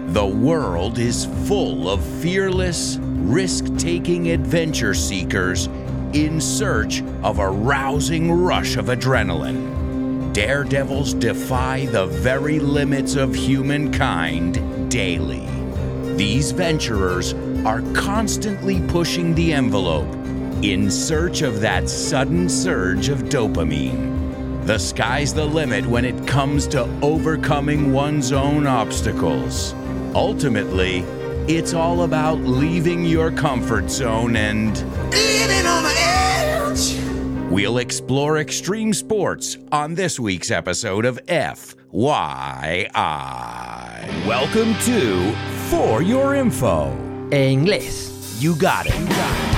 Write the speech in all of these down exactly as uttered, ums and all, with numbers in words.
The world is full of fearless, risk-taking adventure seekers in search of a rousing rush of adrenaline. Daredevils defy the very limits of humankind daily. These venturers are constantly pushing the envelope in search of that sudden surge of dopamine. The sky's the limit when it comes to overcoming one's own obstacles. Ultimately, it's all about leaving your comfort zone and living on the edge. We'll explore extreme sports on this week's episode of F Y I. Welcome to For Your Info. En inglés. You got it. You got it.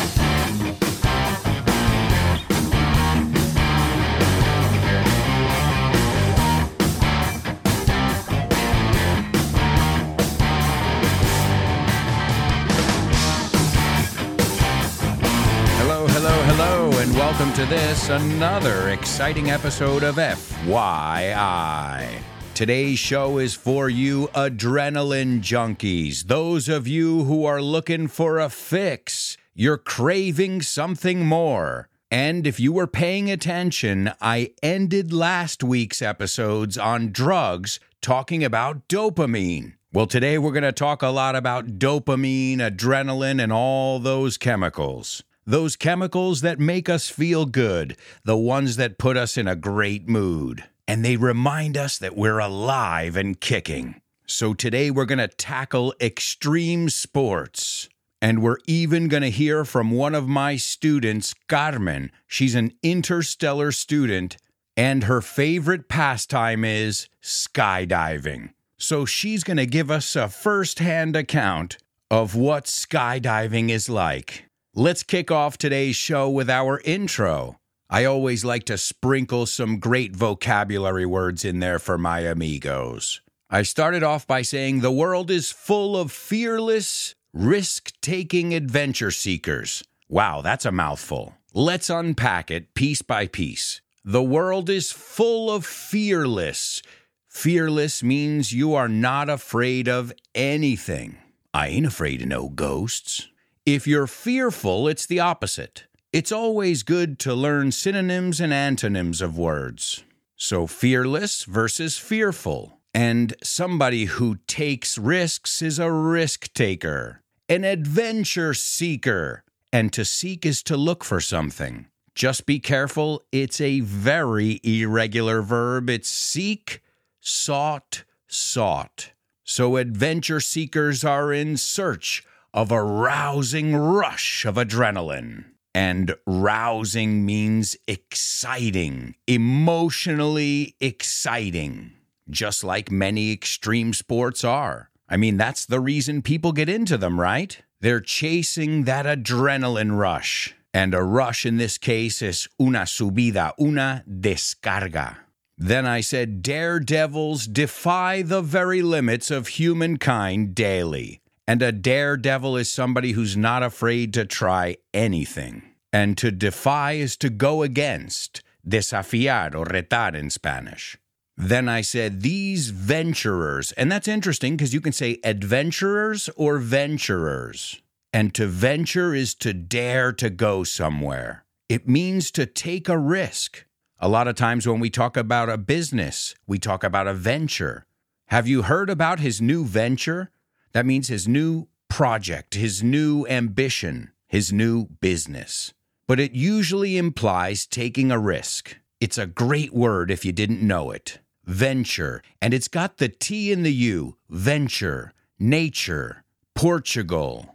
Welcome to this, another exciting episode of F Y I. Today's show is for you adrenaline junkies, those of you who are looking for a fix. You're craving something more. And if you were paying attention, I ended last week's episodes on drugs talking about dopamine. Well, today we're going to talk a lot about dopamine, adrenaline, and all those chemicals. Those chemicals that make us feel good, the ones that put us in a great mood. And they remind us that we're alive and kicking. So today we're going to tackle extreme sports. And we're even going to hear from one of my students, Carmen. She's an interstellar student, and her favorite pastime is skydiving. So she's going to give us a first-hand account of what skydiving is like. Let's kick off today's show with our intro. I always like to sprinkle some great vocabulary words in there for my amigos. I started off by saying the world is full of fearless, risk-taking adventure seekers. Wow, that's a mouthful. Let's unpack it piece by piece. The world is full of fearless. Fearless means you are not afraid of anything. I ain't afraid of no ghosts. If you're fearful, it's the opposite. It's always good to learn synonyms and antonyms of words. So fearless versus fearful. And somebody who takes risks is a risk taker. An adventure seeker. And to seek is to look for something. Just be careful, it's a very irregular verb. It's seek, sought, sought. So adventure seekers are in search of a rousing rush of adrenaline. And rousing means exciting, emotionally exciting, just like many extreme sports are. I mean, that's the reason people get into them, right? They're chasing that adrenaline rush. And a rush in this case is una subida, una descarga. Then I said, daredevils defy the very limits of humankind daily. And a daredevil is somebody who's not afraid to try anything. And to defy is to go against, desafiar or retar in Spanish. Then I said, these venturers, and that's interesting because you can say adventurers or venturers. And to venture is to dare to go somewhere. It means to take a risk. A lot of times when we talk about a business, we talk about a venture. Have you heard about his new venture? That means his new project, his new ambition, his new business. But it usually implies taking a risk. It's a great word if you didn't know it. Venture. And it's got the T in the U. Venture, nature, Portugal,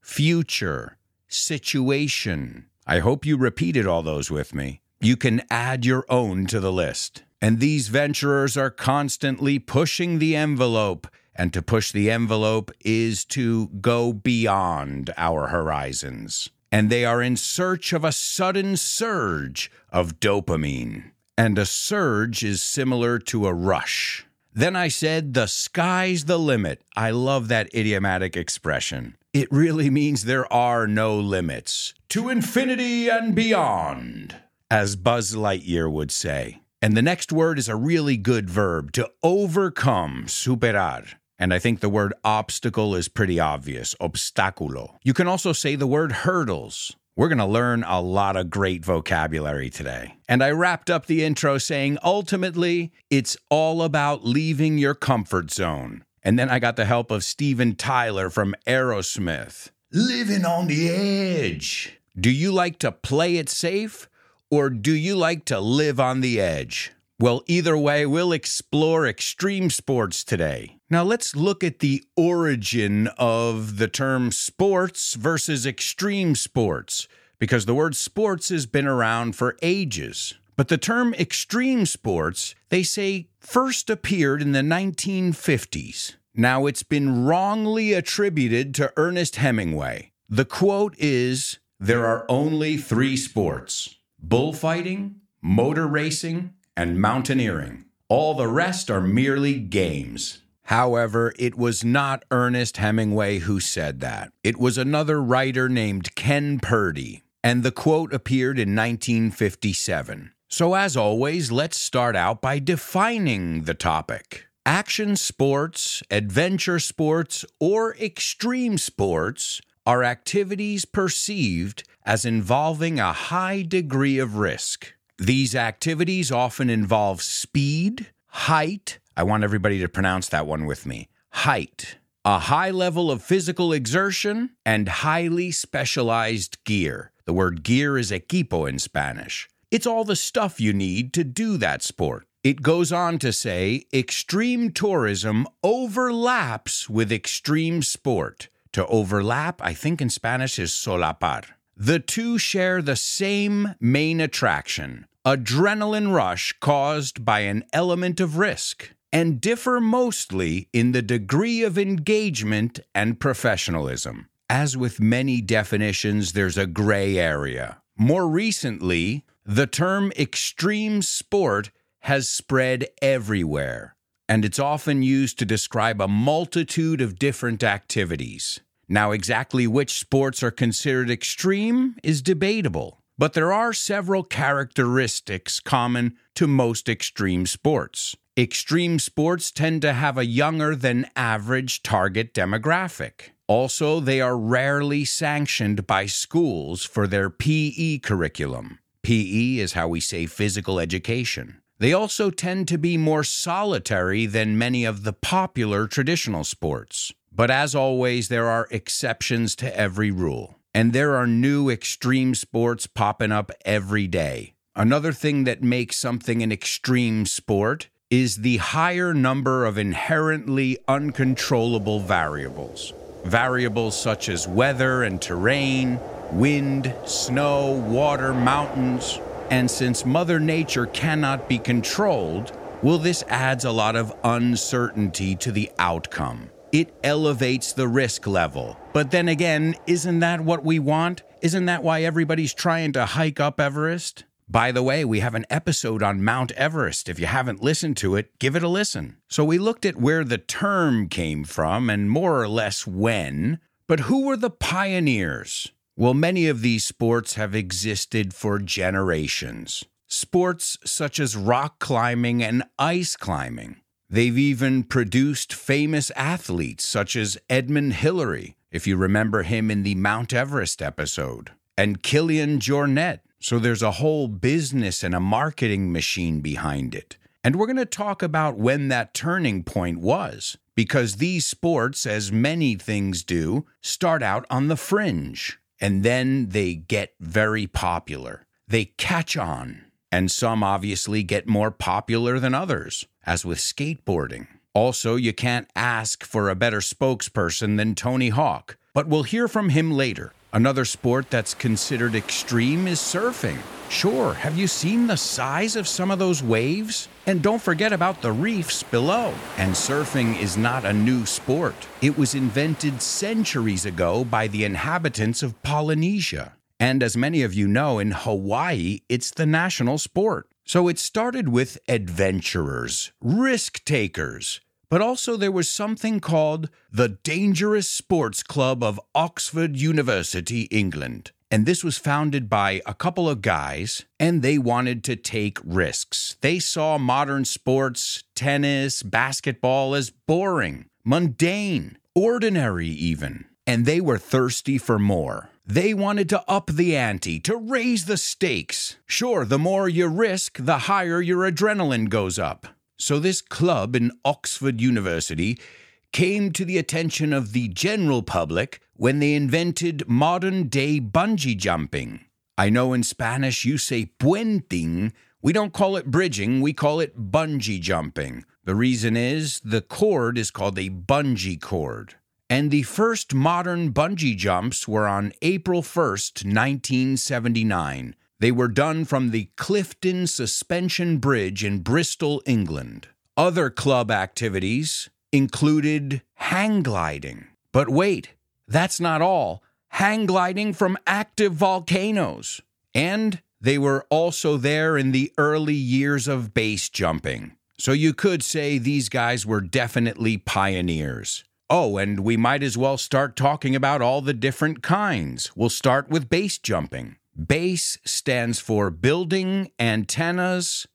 future, situation. I hope you repeated all those with me. You can add your own to the list. And these venturers are constantly pushing the envelope. And to push the envelope is to go beyond our horizons. And they are in search of a sudden surge of dopamine. And a surge is similar to a rush. Then I said, the sky's the limit. I love that idiomatic expression. It really means there are no limits. To infinity and beyond, as Buzz Lightyear would say. And the next word is a really good verb, to overcome, superar. And I think the word obstacle is pretty obvious, obstáculo. You can also say the word hurdles. We're going to learn a lot of great vocabulary today. And I wrapped up the intro saying, ultimately, it's all about leaving your comfort zone. And then I got the help of Steven Tyler from Aerosmith. Living on the edge. Do you like to play it safe, or do you like to live on the edge? Well, either way, we'll explore extreme sports today. Now, let's look at the origin of the term sports versus extreme sports, because the word sports has been around for ages. But the term extreme sports, they say, first appeared in the nineteen fifties. Now, it's been wrongly attributed to Ernest Hemingway. The quote is, "There are only three sports: bullfighting, motor racing, and mountaineering. All the rest are merely games." However, it was not Ernest Hemingway who said that. It was another writer named Ken Purdy, and the quote appeared in nineteen fifty-seven. So as always, let's start out by defining the topic. Action sports, adventure sports, or extreme sports are activities perceived as involving a high degree of risk. These activities often involve speed, height, I want everybody to pronounce that one with me, height, a high level of physical exertion, and highly specialized gear. The word gear is equipo in Spanish. It's all the stuff you need to do that sport. It goes on to say, extreme tourism overlaps with extreme sport. To overlap, I think in Spanish is solapar. The two share the same main attraction, adrenaline rush caused by an element of risk, and differ mostly in the degree of engagement and professionalism. As with many definitions, there's a gray area. More recently, the term extreme sport has spread everywhere, and it's often used to describe a multitude of different activities. Now, exactly which sports are considered extreme is debatable, but there are several characteristics common to most extreme sports. Extreme sports tend to have a younger than average target demographic. Also, they are rarely sanctioned by schools for their P E curriculum. P E is how we say physical education. They also tend to be more solitary than many of the popular traditional sports. But as always, there are exceptions to every rule. And there are new extreme sports popping up every day. Another thing that makes something an extreme sport is the higher number of inherently uncontrollable variables. Variables such as weather and terrain, wind, snow, water, mountains. And since Mother Nature cannot be controlled, well, this adds a lot of uncertainty to the outcome. It elevates the risk level. But then again, isn't that what we want? Isn't that why everybody's trying to hike up Everest? By the way, we have an episode on Mount Everest. If you haven't listened to it, give it a listen. So we looked at where the term came from and more or less when. But who were the pioneers? Well, many of these sports have existed for generations. Sports such as rock climbing and ice climbing. They've even produced famous athletes such as Edmund Hillary, if you remember him in the Mount Everest episode, and Kilian Jornet. So there's a whole business and a marketing machine behind it. And we're going to talk about when that turning point was, because these sports, as many things do, start out on the fringe, and then they get very popular. They catch on. And some obviously get more popular than others, as with skateboarding. Also, you can't ask for a better spokesperson than Tony Hawk, but we'll hear from him later. Another sport that's considered extreme is surfing. Sure, have you seen the size of some of those waves? And don't forget about the reefs below. And surfing is not a new sport. It was invented centuries ago by the inhabitants of Polynesia. And as many of you know, in Hawaii, it's the national sport. So it started with adventurers, risk takers. But also there was something called the Dangerous Sports Club of Oxford University, England. And this was founded by a couple of guys, and they wanted to take risks. They saw modern sports, tennis, basketball as boring, mundane, ordinary even. And they were thirsty for more. They wanted to up the ante, to raise the stakes. Sure, the more you risk, the higher your adrenaline goes up. So this club in Oxford University came to the attention of the general public when they invented modern-day bungee jumping. I know in Spanish you say puenting. We don't call it bridging, we call it bungee jumping. The reason is the cord is called a bungee cord. And the first modern bungee jumps were on April first, nineteen seventy-nine. They were done from the Clifton Suspension Bridge in Bristol, England. Other club activities included hang gliding. But wait, that's not all. Hang gliding from active volcanoes. And they were also there in the early years of base jumping. So you could say these guys were definitely pioneers. Oh, and we might as well start talking about all the different kinds. We'll start with base jumping. Base stands for building, antennas,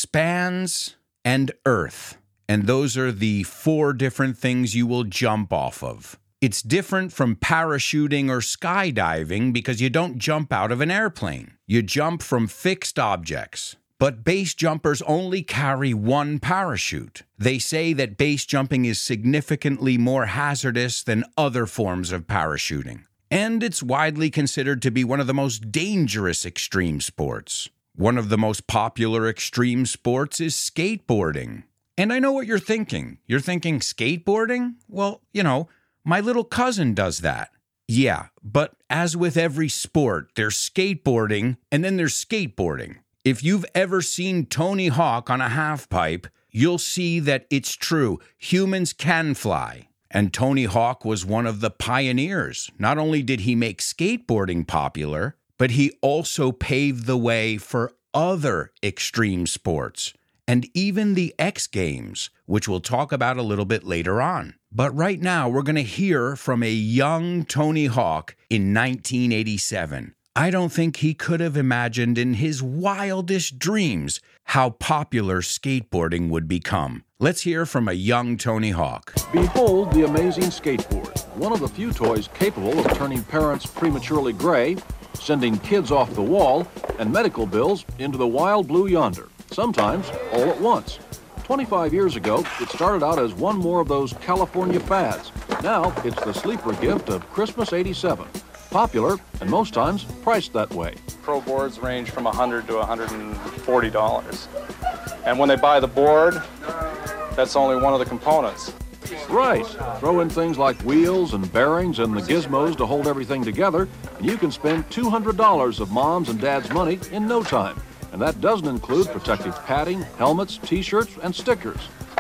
spans, and earth. And those are the four different things you will jump off of. It's different from parachuting or skydiving because you don't jump out of an airplane. You jump from fixed objects. But base jumpers only carry one parachute. They say that base jumping is significantly more hazardous than other forms of parachuting. And it's widely considered to be one of the most dangerous extreme sports. One of the most popular extreme sports is skateboarding. And I know what you're thinking. You're thinking skateboarding? Well, you know, my little cousin does that. Yeah, but as with every sport, there's skateboarding and then there's skateboarding. If you've ever seen Tony Hawk on a half-pipe, you'll see that it's true. Humans can fly. And Tony Hawk was one of the pioneers. Not only did he make skateboarding popular, but he also paved the way for other extreme sports. And even the X Games, which we'll talk about a little bit later on. But right now, we're going to hear from a young Tony Hawk in nineteen eighty-seven. I don't think he could have imagined in his wildest dreams how popular skateboarding would become. Let's hear from a young Tony Hawk. Behold the amazing skateboard, one of the few toys capable of turning parents prematurely gray, sending kids off the wall, and medical bills into the wild blue yonder, sometimes all at once. twenty-five years ago, it started out as one more of those California fads. Now, it's the sleeper gift of Christmas eighty-seven. Popular, and most times priced that way. Pro boards range from one hundred dollars to one hundred forty dollars. And when they buy the board, that's only one of the components. Right. Throw in things like wheels and bearings and the gizmos to hold everything together, and you can spend two hundred dollars of mom's and dad's money in no time. And that doesn't include protective padding, helmets, t-shirts, and stickers.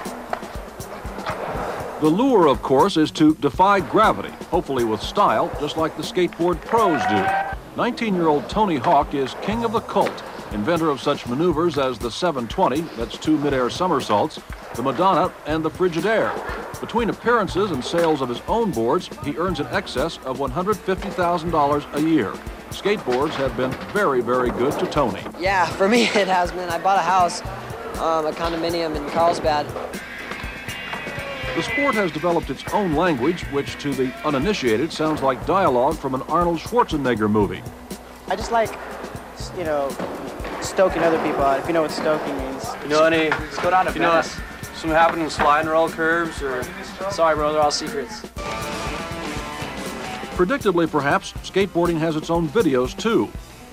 The lure, of course, is to defy gravity, hopefully with style, just like the skateboard pros do. nineteen-year-old Tony Hawk is king of the cult, inventor of such maneuvers as the seven twenty, that's two mid-air somersaults, the Madonna, and the Frigidaire. Between appearances and sales of his own boards, he earns in excess of one hundred fifty thousand dollars a year. Skateboards have been very, very good to Tony. Yeah, for me it has been. I bought a house, um, a condominium in Carlsbad. The sport has developed its own language, which to the uninitiated sounds like dialogue from an Arnold Schwarzenegger movie. I just like, you know, stoking other people out, if you know what stoking means. You know any, let's go down to Venice. Something happened in slide and roll curves, or... Sorry, bro, they're all secrets. Predictably, perhaps, skateboarding has its own videos, too.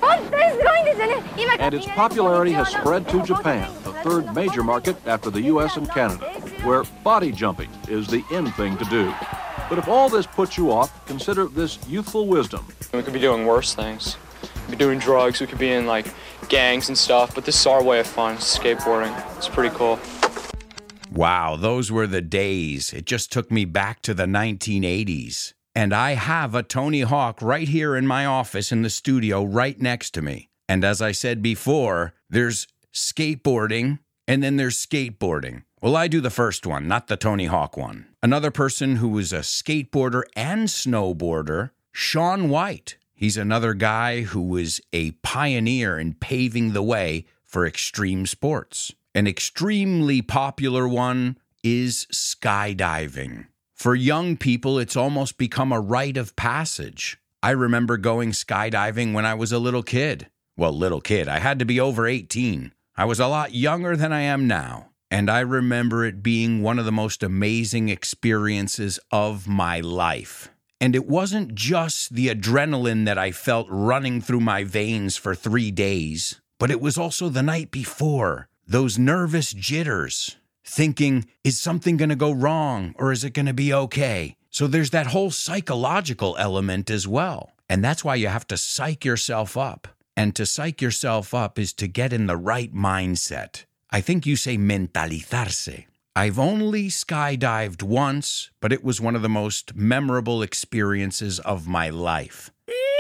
And its popularity has spread to Japan, the third major market after the U S and Canada, where body jumping is the in thing to do. But if all this puts you off, consider this youthful wisdom. We could be doing worse things. We could be doing drugs, we could be in, like, gangs and stuff, but this is our way of fun, skateboarding. It's pretty cool. Wow, those were the days. It just took me back to the nineteen eighties. And I have a Tony Hawk right here in my office in the studio right next to me. And as I said before, there's skateboarding and then there's skateboarding. Well, I do the first one, not the Tony Hawk one. Another person who was a skateboarder and snowboarder, Shaun White. He's another guy who was a pioneer in paving the way for extreme sports. An extremely popular one is skydiving. For young people, it's almost become a rite of passage. I remember going skydiving when I was a little kid. Well, little kid, I had to be over eighteen. I was a lot younger than I am now. And I remember it being one of the most amazing experiences of my life. And it wasn't just the adrenaline that I felt running through my veins for three days, but it was also the night before, those nervous jitters, thinking, is something going to go wrong or is it going to be okay? So there's that whole psychological element as well. And that's why you have to psych yourself up. And to psych yourself up is to get in the right mindset. I think you say mentalizarse. I've only skydived once, but it was one of the most memorable experiences of my life.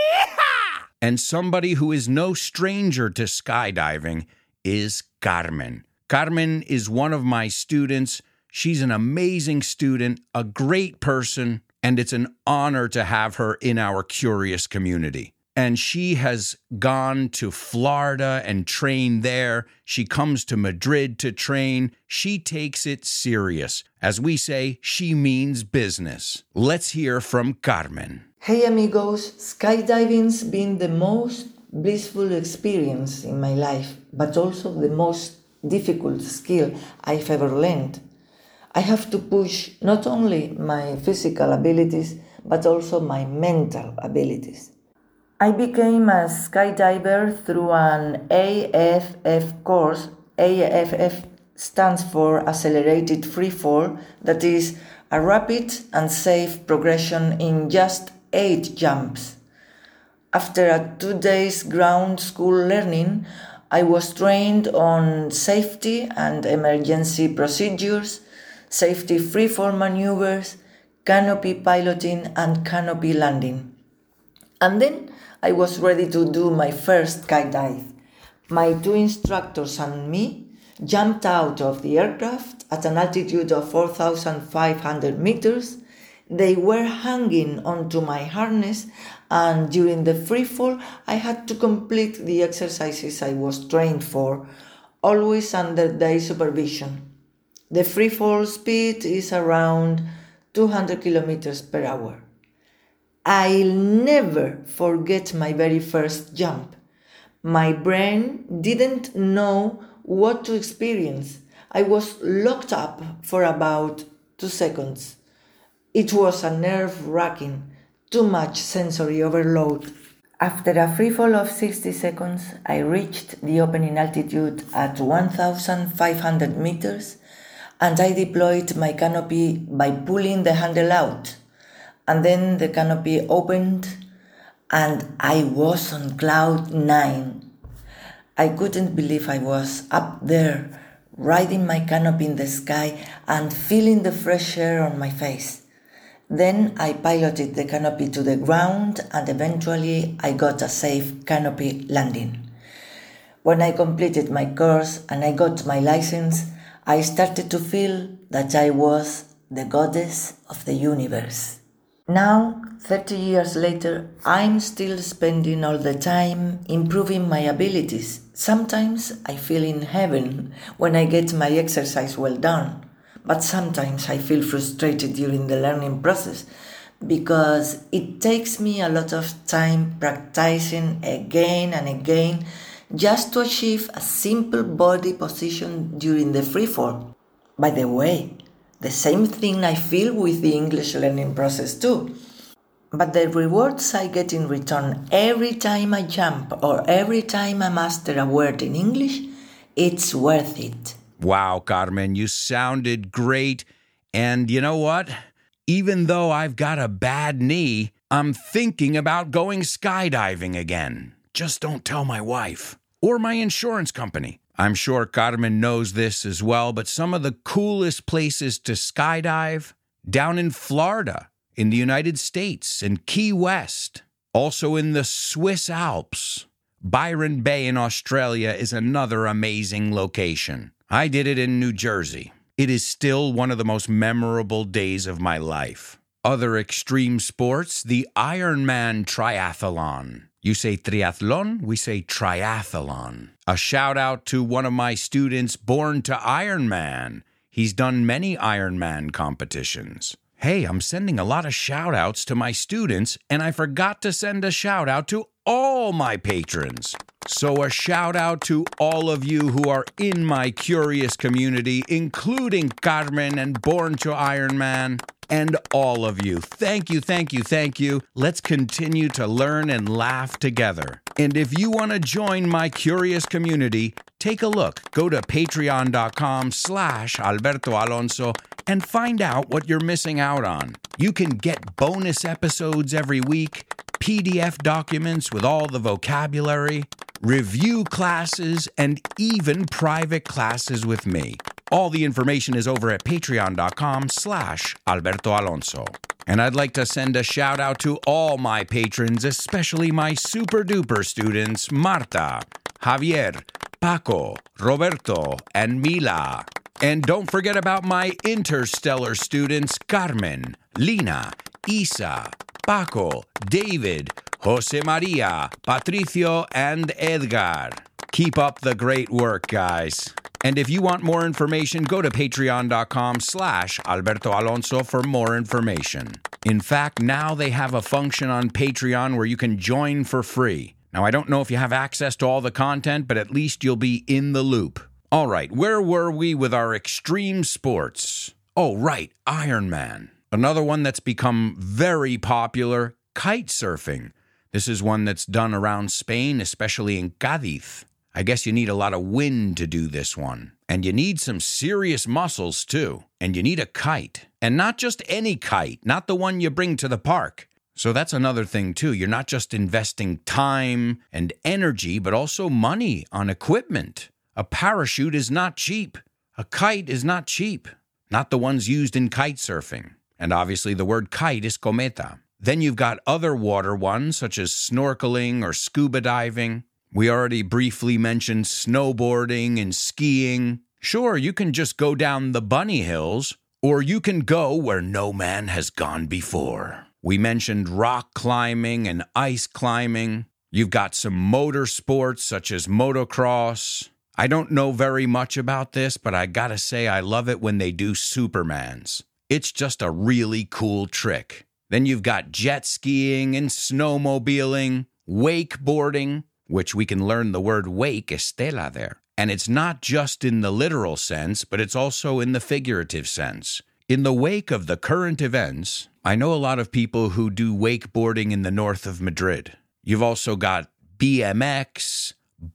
And somebody who is no stranger to skydiving is Carmen. Carmen is one of my students. She's an amazing student, a great person, and it's an honor to have her in our curious community. And she has gone to Florida and trained there. She comes to Madrid to train. She takes it serious. As we say, she means business. Let's hear from Carmen. Hey amigos, skydiving's been the most blissful experience in my life, but also the most difficult skill I've ever learned. I have to push not only my physical abilities, but also my mental abilities. I became a skydiver through an A F F course. A F F stands for Accelerated Freefall, that is a rapid and safe progression in just eight jumps. After a two days ground school learning, I was trained on safety and emergency procedures, safety freefall maneuvers, canopy piloting, and canopy landing. And then I was ready to do my first skydive. My two instructors and me jumped out of the aircraft at an altitude of four thousand five hundred meters. They were hanging onto my harness, and during the freefall, I had to complete the exercises I was trained for, always under their supervision. The freefall speed is around two hundred kilometers per hour. I'll never forget my very first jump. My brain didn't know what to experience. I was locked up for about two seconds. It was a nerve-wracking, too much sensory overload. After a freefall of sixty seconds, I reached the opening altitude at one thousand five hundred meters, and I deployed my canopy by pulling the handle out. And then the canopy opened, and I was on cloud nine. I couldn't believe I was up there, riding my canopy in the sky and feeling the fresh air on my face. Then I piloted the canopy to the ground, and eventually I got a safe canopy landing. When I completed my course and I got my license, I started to feel that I was the goddess of the universe. Now, thirty years later, I'm still spending all the time improving my abilities. Sometimes I feel in heaven when I get my exercise well done, but sometimes I feel frustrated during the learning process because it takes me a lot of time practicing again and again just to achieve a simple body position during the freefall. By the way, the same thing I feel with the English learning process too. But the rewards I get in return every time I jump or every time I master a word in English, it's worth it. Wow, Carmen, you sounded great. And you know what? Even though I've got a bad knee, I'm thinking about going skydiving again. Just don't tell my wife or my insurance company. I'm sure Carmen knows this as well, but some of the coolest places to skydive, down in Florida, in the United States, in Key West, also in the Swiss Alps. Byron Bay in Australia is another amazing location. I did it in New Jersey. It is still one of the most memorable days of my life. Other extreme sports, the Ironman Triathlon. You say triathlon, we say triathlon. A shout out to one of my students born to Ironman. He's done many Ironman competitions. Hey, I'm sending a lot of shout outs to my students, and I forgot to send a shout out to all my patrons. So a shout out to all of you who are in my curious community, including Carmen and Born to Ironman, and all of you. Thank you, thank you, thank you. Let's continue to learn and laugh together. And if you want to join my curious community, take a look. Go to patreon.com slash Alberto Alonso and find out what you're missing out on. You can get bonus episodes every week, P D F documents with all the vocabulary, review classes, and even private classes with me. All the information is over at patreon.com slash Alberto Alonso. And I'd like to send a shout out to all my patrons, especially my super duper students, Marta, Javier, Paco, Roberto, and Mila. And don't forget about my interstellar students, Carmen, Lina, Isa, Paco, David, Jose Maria, Patricio, and Edgar. Keep up the great work, guys. And if you want more information, go to patreon.com slash Alberto Alonso for more information. In fact, now they have a function on Patreon where you can join for free. Now, I don't know if you have access to all the content, but at least you'll be in the loop. All right, where were we with our extreme sports? Oh, right, Ironman. Another one that's become very popular, kite surfing. This is one that's done around Spain, especially in Cádiz. I guess you need a lot of wind to do this one. And you need some serious muscles, too. And you need a kite. And not just any kite, not the one you bring to the park. So that's another thing, too. You're not just investing time and energy, but also money on equipment. A parachute is not cheap. A kite is not cheap. Not the ones used in kite surfing. And obviously the word kite is cometa. Then you've got other water ones, such as snorkeling or scuba diving. We already briefly mentioned snowboarding and skiing. Sure, you can just go down the bunny hills, or you can go where no man has gone before. We mentioned rock climbing and ice climbing. You've got some motor sports such as motocross. I don't know very much about this, but I gotta say I love it when they do Supermans. It's just a really cool trick. Then you've got jet skiing and snowmobiling, wakeboarding, which we can learn the word wake, estela, there. And it's not just in the literal sense, but it's also in the figurative sense. In the wake of the current events, I know a lot of people who do wakeboarding in the north of Madrid. You've also got B M X,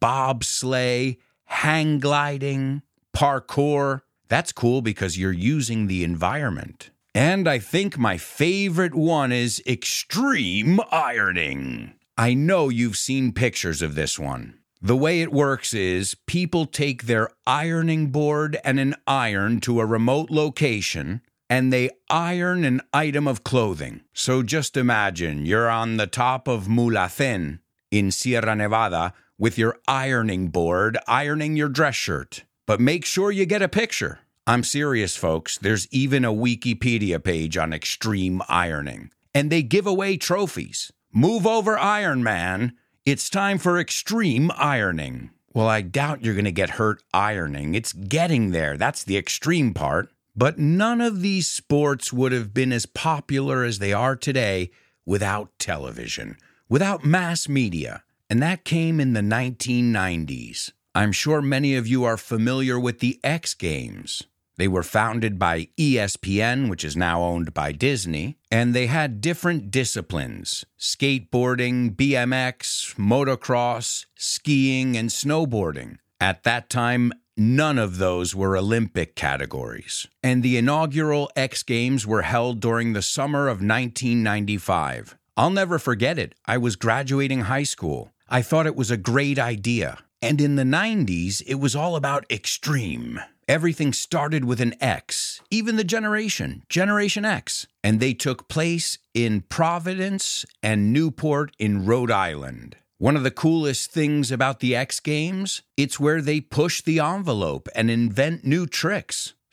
bobsleigh, hang gliding, parkour. That's cool because you're using the environment. And I think my favorite one is extreme ironing. I know you've seen pictures of this one. The way it works is people take their ironing board and an iron to a remote location and they iron an item of clothing. So just imagine you're on the top of Mulhacén in Sierra Nevada with your ironing board ironing your dress shirt. But make sure you get a picture. I'm serious, folks. There's even a Wikipedia page on extreme ironing. And they give away trophies. Move over, Iron Man. It's time for extreme ironing. Well, I doubt you're going to get hurt ironing. It's getting there. That's the extreme part. But none of these sports would have been as popular as they are today without television, without mass media. And that came in the nineteen nineties. I'm sure many of you are familiar with the X Games. They were founded by E S P N, which is now owned by Disney, and they had different disciplines: skateboarding, B M X, motocross, skiing, and snowboarding. At that time, none of those were Olympic categories. And the inaugural X Games were held during the summer of nineteen ninety-five. I'll never forget it. I was graduating high school. I thought it was a great idea. And in the nineties, it was all about extreme. Everything started with an X, even the generation, Generation X. And they took place in Providence and Newport in Rhode Island. One of the coolest things about the X Games, it's where they push the envelope and invent new tricks.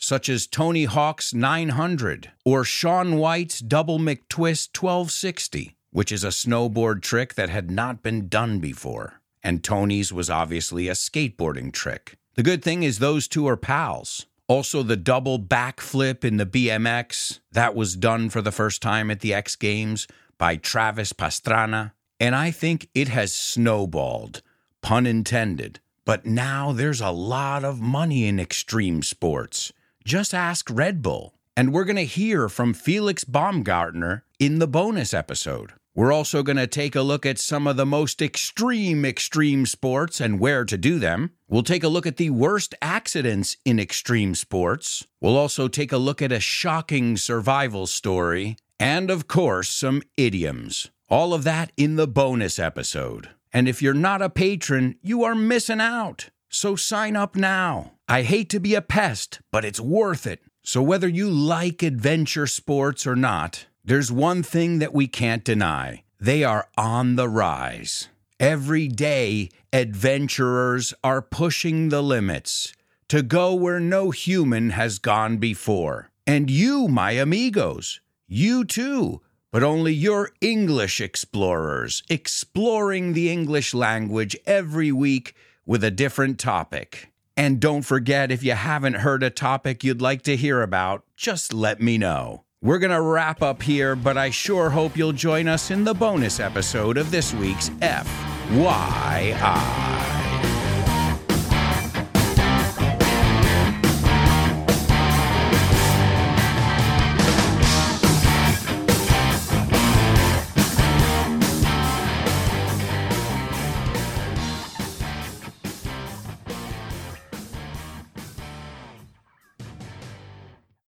such as Tony Hawk's nine hundred or Shaun White's Double McTwist twelve sixty, which is a snowboard trick that had not been done before. And Tony's was obviously a skateboarding trick. The good thing is those two are pals. Also, the double backflip in the B M X, that was done for the first time at the X Games by Travis Pastrana. And I think it has snowballed, pun intended. But now there's a lot of money in extreme sports. Just ask Red Bull. And we're going to hear from Felix Baumgartner in the bonus episode. We're also going to take a look at some of the most extreme extreme sports and where to do them. We'll take a look at the worst accidents in extreme sports. We'll also take a look at a shocking survival story. And, of course, some idioms. All of that in the bonus episode. And if you're not a patron, you are missing out. So sign up now. I hate to be a pest, but it's worth it. So whether you like adventure sports or not, there's one thing that we can't deny. They are on the rise. Every day, adventurers are pushing the limits to go where no human has gone before. And you, my amigos, you too, but only you're English explorers, exploring the English language every week with a different topic. And don't forget, if you haven't heard a topic you'd like to hear about, just let me know. We're going to wrap up here, but I sure hope you'll join us in the bonus episode of this week's F Y I.